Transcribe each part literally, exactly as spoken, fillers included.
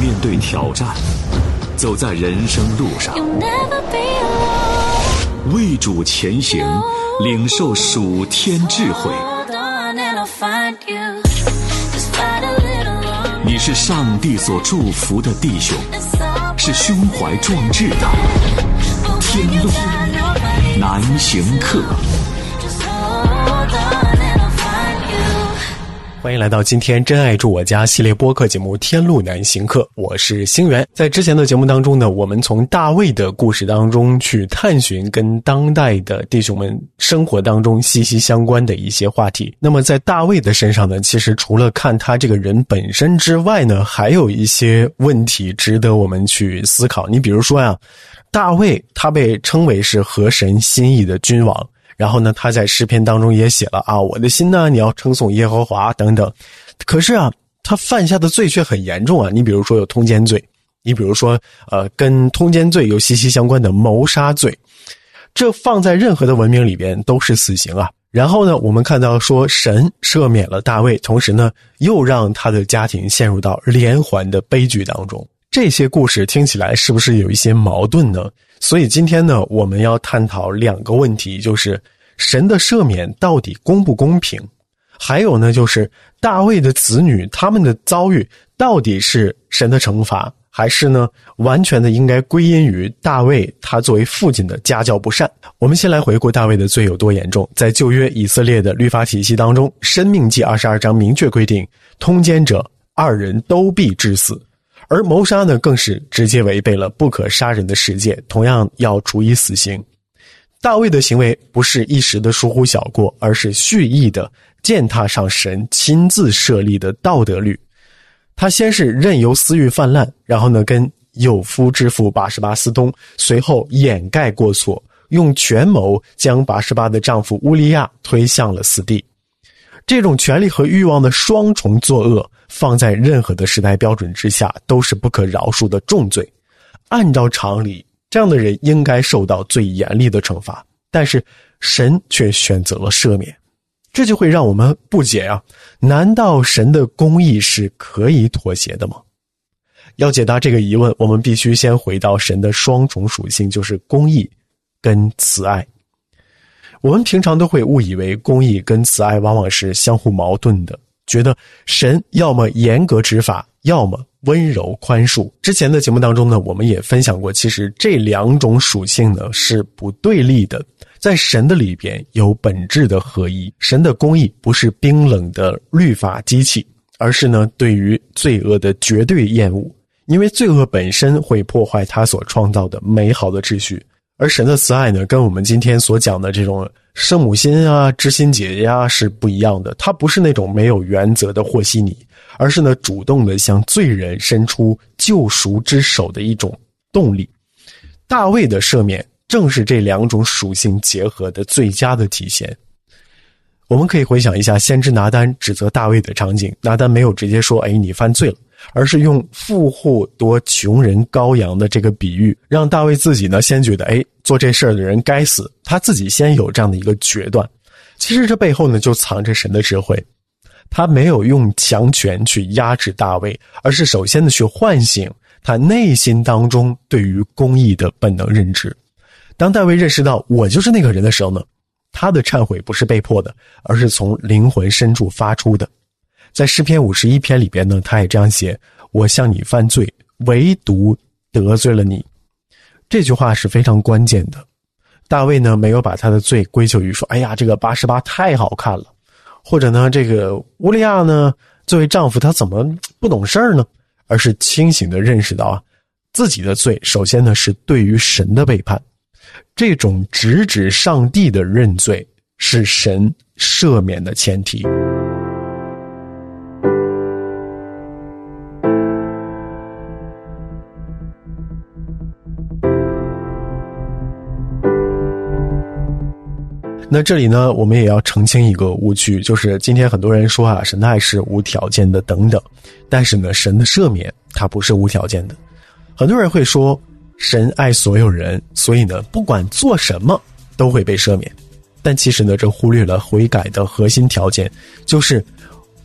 面对挑战，走在人生路上，为主前行，领受属天智慧。你是上帝所祝福的弟兄，是胸怀壮志的天路难行客。 欢迎来到今天真爱住我家系列播客节目天路难行客，我是星源。在之前的节目当中呢，我们从大卫的故事当中去探寻跟当代的弟兄们生活当中息息相关的一些话题。那么在大卫的身上呢，其实除了看他这个人本身之外呢，还有一些问题值得我们去思考。你比如说呀，大卫他被称为是合神心意的君王，然后呢，他在诗篇当中也写了啊，我的心呢，你要称颂耶和华等等。可是啊，他犯下的罪却很严重啊。你比如说有通奸罪，你比如说呃，跟通奸罪有息息相关的谋杀罪，这放在任何的文明里边都是死刑啊。然后呢，我们看到说神赦免了大卫，同时呢，又让他的家庭陷入到连环的悲剧当中。这些故事听起来是不是有一些矛盾呢？所以今天呢，我们要探讨两个问题，就是神的赦免到底公不公平，还有呢，就是大卫的子女他们的遭遇到底是神的惩罚，还是呢完全的应该归因于大卫他作为父亲的家教不善。我们先来回顾大卫的罪有多严重。在旧约以色列的律法体系当中，申命记二十二章明确规定，通奸者二人都必致死，而谋杀呢，更是直接违背了不可杀人的十诫，同样要处以死刑。大卫的行为不是一时的疏忽小过，而是蓄意的践踏上神亲自设立的道德律。他先是任由私欲泛滥，然后呢跟有夫之妇拔示巴私通，随后掩盖过错，用权谋将拔示巴的丈夫乌利亚推向了死地。这种权力和欲望的双重作恶，放在任何的时代标准之下都是不可饶恕的重罪。按照常理，这样的人应该受到最严厉的惩罚，但是神却选择了赦免，这就会让我们不解啊，难道神的公义是可以妥协的吗？要解答这个疑问，我们必须先回到神的双重属性，就是公义跟慈爱。我们平常都会误以为公义跟慈爱往往是相互矛盾的，觉得神要么严格执法，要么温柔宽恕。之前的节目当中呢，我们也分享过，其实这两种属性呢是不对立的，在神的里边有本质的合一。神的公义不是冰冷的律法机器，而是呢对于罪恶的绝对厌恶，因为罪恶本身会破坏他所创造的美好的秩序。而神的慈爱呢，跟我们今天所讲的这种圣母心啊、知心姐姐啊是不一样的。它不是那种没有原则的和稀泥，而是呢主动的向罪人伸出救赎之手的一种动力。大卫的赦免正是这两种属性结合的最佳的体现。我们可以回想一下先知拿单指责大卫的场景，拿单没有直接说哎你犯罪了，而是用富户夺穷人羔羊的这个比喻，让大卫自己呢先觉得哎做这事儿的人该死，他自己先有这样的一个决断。其实这背后呢就藏着神的智慧，他没有用强权去压制大卫，而是首先的去唤醒他内心当中对于公义的本能认知。当大卫认识到我就是那个人的时候呢，他的忏悔不是被迫的，而是从灵魂深处发出的。在诗篇五十一篇里边呢，他也这样写，我向你犯罪，唯独得罪了你。这句话是非常关键的。大卫呢没有把他的罪归咎于说哎呀这个拔示巴太好看了，或者呢这个乌利亚呢作为丈夫他怎么不懂事儿呢，而是清醒地认识到啊自己的罪首先呢是对于神的背叛。这种直指上帝的认罪是神赦免的前提。那这里呢我们也要澄清一个误区，就是今天很多人说啊神的爱是无条件的等等，但是呢神的赦免它不是无条件的。很多人会说神爱所有人，所以呢不管做什么都会被赦免，但其实呢这忽略了悔改的核心条件，就是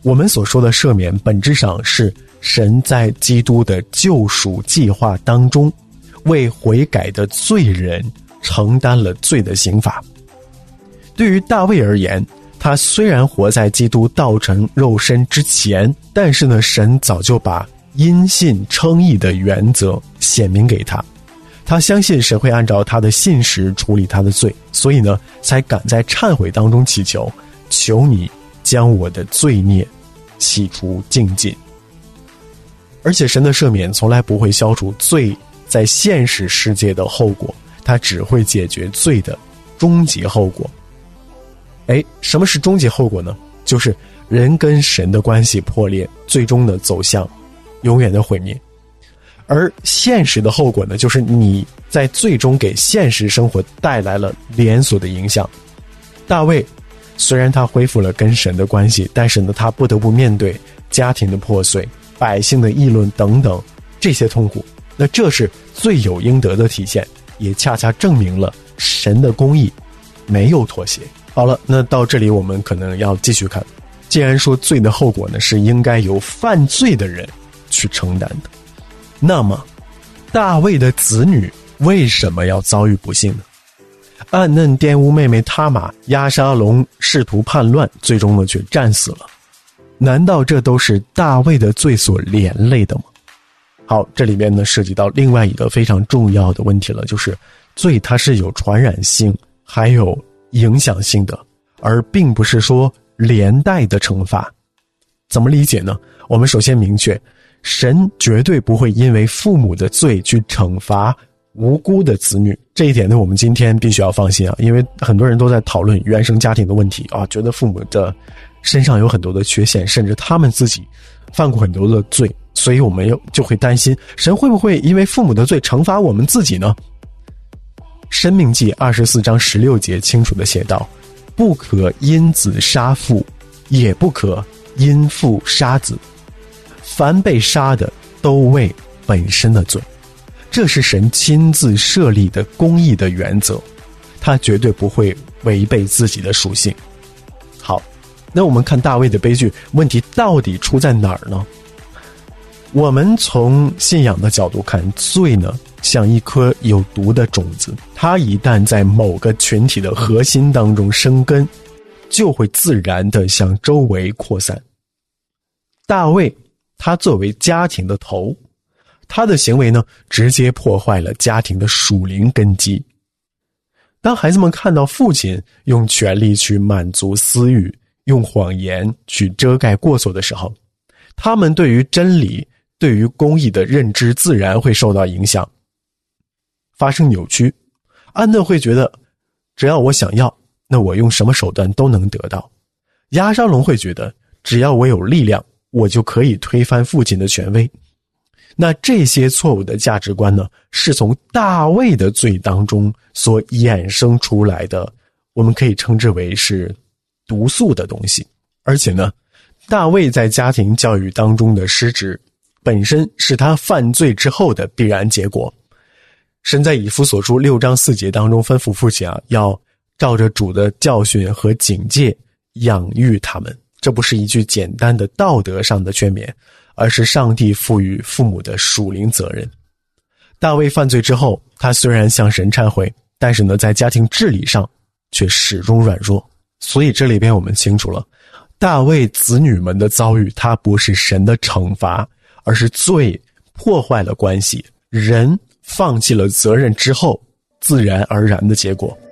我们所说的赦免本质上是神在基督的救赎计划当中为悔改的罪人承担了罪的刑罚。对于大卫而言，他虽然活在基督道成肉身之前，但是呢，神早就把因信称义的原则显明给他，他相信神会按照他的信实处理他的罪，所以呢，才敢在忏悔当中祈求，求你将我的罪孽洗除净尽。而且神的赦免从来不会消除罪在现实世界的后果，它只会解决罪的终极后果。哎，什么是终极后果呢？就是人跟神的关系破裂，最终的走向永远的毁灭。而现实的后果呢，就是你在最终给现实生活带来了连锁的影响。大卫虽然他恢复了跟神的关系，但是呢，他不得不面对家庭的破碎、百姓的议论等等这些痛苦。那这是罪有应得的体现，也恰恰证明了神的公义没有妥协。好了，那到这里我们可能要继续看，既然说罪的后果呢是应该由犯罪的人去承担的，那么大卫的子女为什么要遭遇不幸呢？暗嫩玷污妹妹他玛，押沙龙试图叛乱，最终呢却战死了。难道这都是大卫的罪所连累的吗？好，这里面呢涉及到另外一个非常重要的问题了，就是罪它是有传染性还有影响性的，而并不是说连带的惩罚。怎么理解呢？我们首先明确，神绝对不会因为父母的罪去惩罚无辜的子女，这一点呢我们今天必须要放心啊，因为很多人都在讨论原生家庭的问题啊，觉得父母的身上有很多的缺陷，甚至他们自己犯过很多的罪，所以我们就会担心神会不会因为父母的罪惩罚我们自己呢？申命记二十四章十六节清楚地写道，不可因子杀父，也不可因父杀子，凡被杀的都为本身的罪。这是神亲自设立的公义的原则，他绝对不会违背自己的属性。好，那我们看大卫的悲剧，问题到底出在哪儿呢？我们从信仰的角度看，罪呢像一颗有毒的种子，它一旦在某个群体的核心当中生根，就会自然地向周围扩散。大卫他作为家庭的头，他的行为呢直接破坏了家庭的属灵根基。当孩子们看到父亲用权力去满足私欲，用谎言去遮盖过错的时候，他们对于真理、对于公义的认知自然会受到影响，发生扭曲。暗嫩会觉得，只要我想要，那我用什么手段都能得到。押沙龙会觉得，只要我有力量，我就可以推翻父亲的权威。那这些错误的价值观呢，是从大卫的罪当中所衍生出来的，我们可以称之为是毒素的东西。而且呢，大卫在家庭教育当中的失职，本身是他犯罪之后的必然结果。神在以弗所书六章四节当中吩咐父亲啊，要照着主的教训和警戒养育他们。这不是一句简单的道德上的劝勉，而是上帝赋予父母的属灵责任。大卫犯罪之后，他虽然向神忏悔，但是呢，在家庭治理上却始终软弱。所以这里边我们清楚了，大卫子女们的遭遇，它不是神的惩罚，而是罪破坏了关系，人放弃了责任之后自然而然的结果。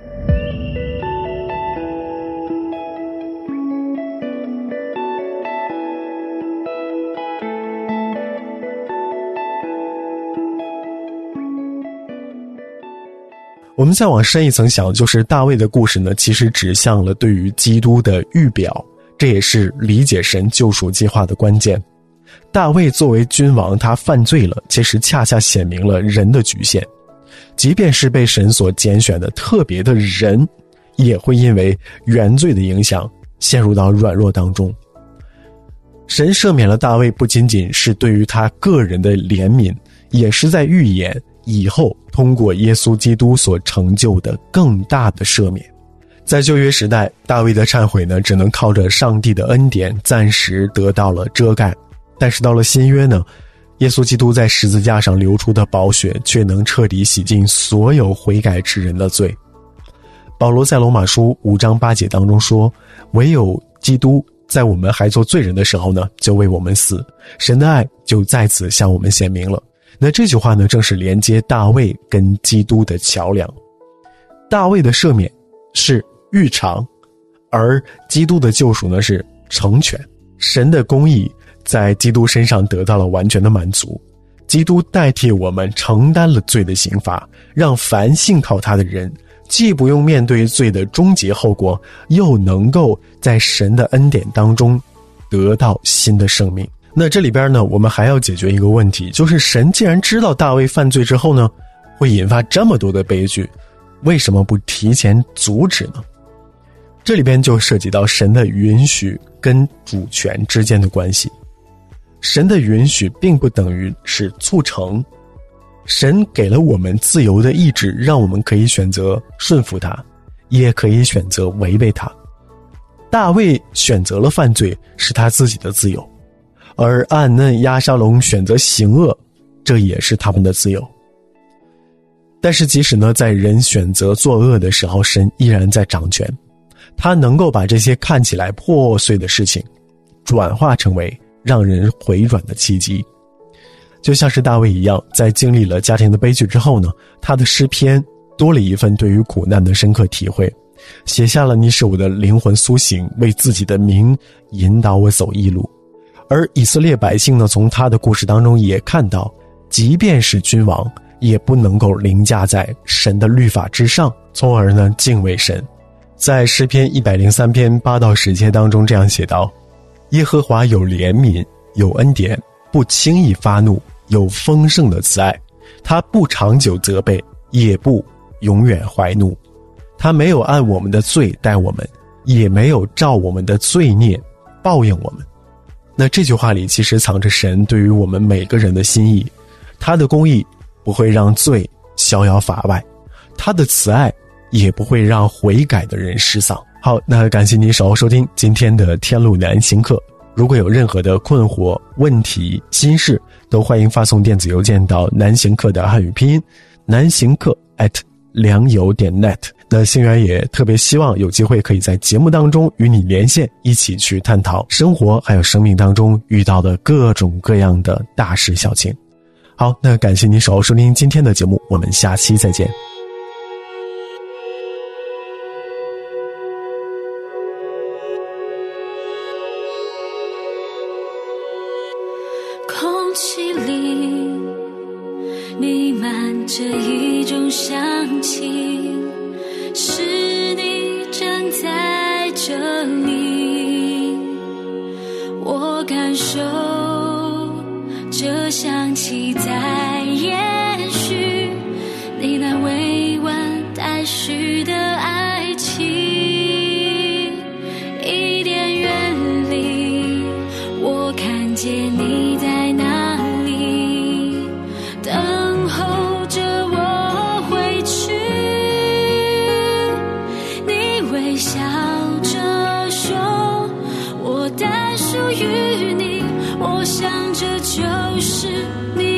我们再往深一层想，就是大卫的故事呢，其实指向了对于基督的预表，这也是理解神救赎计划的关键。大卫作为君王，他犯罪了，其实恰恰显明了人的局限。即便是被神所拣选的特别的人，也会因为原罪的影响陷入到软弱当中。神赦免了大卫，不仅仅是对于他个人的怜悯，也是在预演以后通过耶稣基督所成就的更大的赦免。 在旧约时代，大卫的忏悔呢，只能靠着上帝的恩典暂时得到了遮盖。但是到了新约呢，耶稣基督在十字架上流出的宝血却能彻底洗净所有悔改之人的罪。保罗在罗马书五章八节当中说，唯有基督在我们还做罪人的时候呢，就为我们死，神的爱就在此向我们显明了。那这句话呢，正是连接大卫跟基督的桥梁。大卫的赦免是预尝，而基督的救赎呢是成全。神的公义在基督身上得到了完全的满足，基督代替我们承担了罪的刑罚，让凡信靠他的人既不用面对罪的终极后果，又能够在神的恩典当中得到新的生命。那这里边呢，我们还要解决一个问题，就是神既然知道大卫犯罪之后呢，会引发这么多的悲剧，为什么不提前阻止呢？这里边就涉及到神的允许跟主权之间的关系。神的允许并不等于是促成，神给了我们自由的意志，让我们可以选择顺服他，也可以选择违背他。大卫选择了犯罪，是他自己的自由，而暗嫩、押沙龙选择行恶，这也是他们的自由。但是即使呢，在人选择作恶的时候，神依然在掌权，他能够把这些看起来破碎的事情转化成为让人回转的契机。就像是大卫一样，在经历了家庭的悲剧之后呢，他的诗篇多了一份对于苦难的深刻体会，写下了你使我的灵魂苏醒，为自己的名引导我走义路。而以色列百姓呢，从他的故事当中也看到，即便是君王也不能够凌驾在神的律法之上，从而呢敬畏神。在诗篇一百零三篇八到十节当中这样写道，耶和华有怜悯，有恩典，不轻易发怒，有丰盛的慈爱，他不长久责备，也不永远怀怒，他没有按我们的罪待我们，也没有照我们的罪孽报应我们。那这句话里其实藏着神对于我们每个人的心意，他的公义不会让罪逍遥法外，他的慈爱也不会让悔改的人失丧。好，那感谢您守候收听今天的天路难行课。如果有任何的困惑、问题、心事，都欢迎发送电子邮件到难行课的汉语拼音难行课 at 良友点 net。 那星源也特别希望有机会可以在节目当中与你连线，一起去探讨生活还有生命当中遇到的各种各样的大事小情。好，那感谢您守候收听今天的节目，我们下期再见。 空气里弥漫着一种香气，是你站在这里，我感受这香气在延续，你那未完待续的爱情，一点远离，我看见你在哪里，等候着我回去，你微笑着说我单属于你，我想这就是你